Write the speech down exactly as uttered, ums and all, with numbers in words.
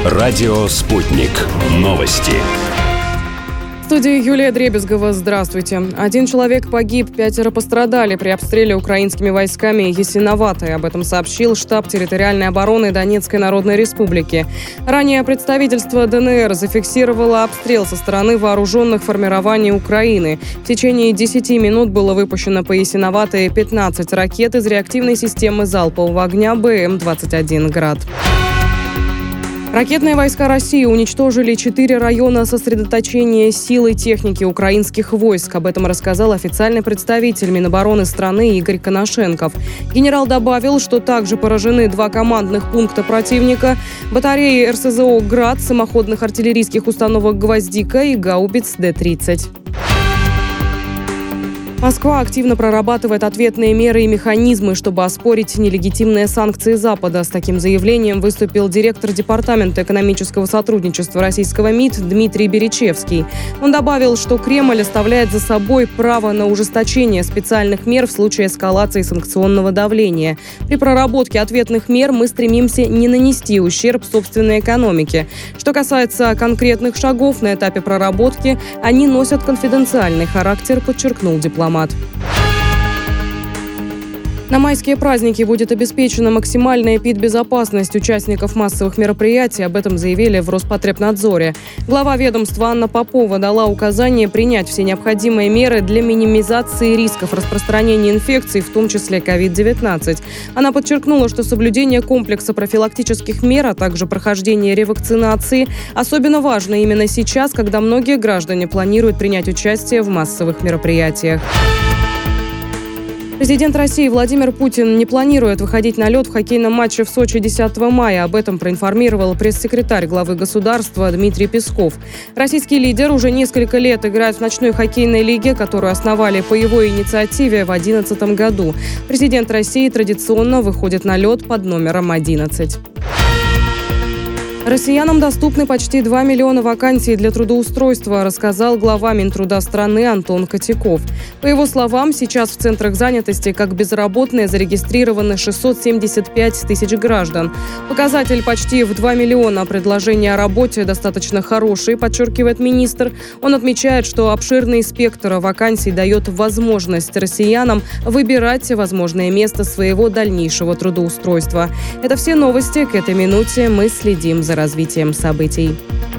Радио «Спутник». Новости. В студии Юлия Дребезгова. Здравствуйте. Один человек погиб, пятеро пострадали при обстреле украинскими войсками Ясиноватой. Об этом сообщил штаб территориальной обороны Донецкой Народной Республики. Ранее представительство ДНР зафиксировало обстрел со стороны вооруженных формирований Украины. В течение десяти минут было выпущено по Ясиноватой пятнадцать ракет из реактивной системы залпового огня Бэ Эм двадцать один «Град». Ракетные войска России уничтожили четыре района сосредоточения сил и техники украинских войск. Об этом рассказал официальный представитель Минобороны страны Игорь Коношенков. Генерал добавил, что также поражены два командных пункта противника, батареи Эр Эс Зэ О «Град», самоходных артиллерийских установок «Гвоздика» и гаубиц Дэ тридцать. Москва активно прорабатывает ответные меры и механизмы, чтобы оспорить нелегитимные санкции Запада. С таким заявлением выступил директор Департамента экономического сотрудничества российского МИД Дмитрий Беречевский. Он добавил, что Кремль оставляет за собой право на ужесточение специальных мер в случае эскалации санкционного давления. При проработке ответных мер мы стремимся не нанести ущерб собственной экономике. Что касается конкретных шагов на этапе проработки, они носят конфиденциальный характер, подчеркнул дипломат. На майские праздники будет обеспечена максимальная эпидбезопасность участников массовых мероприятий. Об этом заявили в Роспотребнадзоре. Глава ведомства Анна Попова дала указание принять все необходимые меры для минимизации рисков распространения инфекций, в том числе ковид девятнадцать. Она подчеркнула, что соблюдение комплекса профилактических мер, а также прохождение ревакцинации особенно важно именно сейчас, когда многие граждане планируют принять участие в массовых мероприятиях. Президент России Владимир Путин не планирует выходить на лед в хоккейном матче в Сочи десятого мая. Об этом проинформировал пресс-секретарь главы государства Дмитрий Песков. Российский лидер уже несколько лет играет в ночной хоккейной лиге, которую основали по его инициативе в две тысячи одиннадцатом году. Президент России традиционно выходит на лед под номером одиннадцать. Россиянам доступны почти два миллиона вакансий для трудоустройства, рассказал глава Минтруда страны Антон Котяков. По его словам, сейчас в центрах занятости как безработные зарегистрированы шестьсот семьдесят пять тысяч граждан. Показатель почти в два миллиона предложений о работе достаточно хороший, подчеркивает министр. Он отмечает, что обширный спектр вакансий дает возможность россиянам выбирать возможное место своего дальнейшего трудоустройства. Это все новости. К этой минуте мы следим за развитием событий.